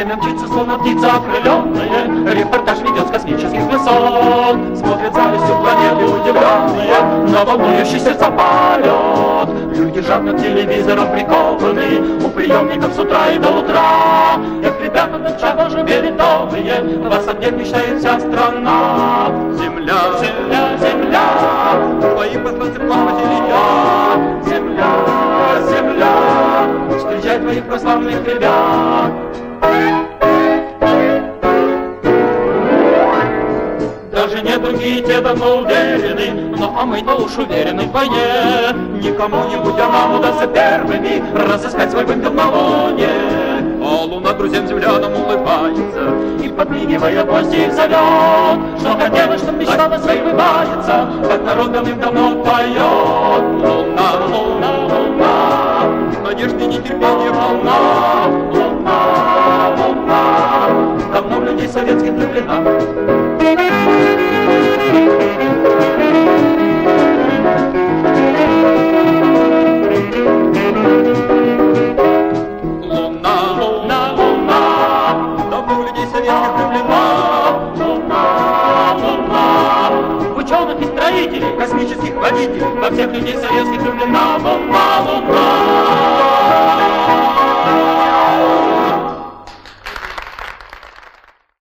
Время мчится, словно птица окрыленная. Репортаж ведет с космических высот. Смотрят завистью планеты удивленные на волнующий сердца полет. Люди жадно к телевизору прикованы, у приемников с утра и до утра. Эх, ребята, на шаг уже передовые, вас объект мечтает вся страна. Земля, земля, земля, твои посланцы плавать или я? Земля, земля, встречай твоих прославленных ребят. Даже недруги те давно уверены, но а мы-то уж уверены в войне. Никому-нибудь а нам удастся первыми разыскать свой вымпел на луне. А луна друзьям землянам улыбается и, подмигивая, гости их зовет. Что хотелось, что мечтала, сбывается, как народ давным-давно поет. Луна, луна, луна, надежды, нетерпения волна. Луна, луна, давно в людей советских влюблена. Луна, луна, луна, давно в людей советских влюблена. Луна, луна, в ученых и строителей, космических водителей, во всех людей советских влюблена. Луна, луна.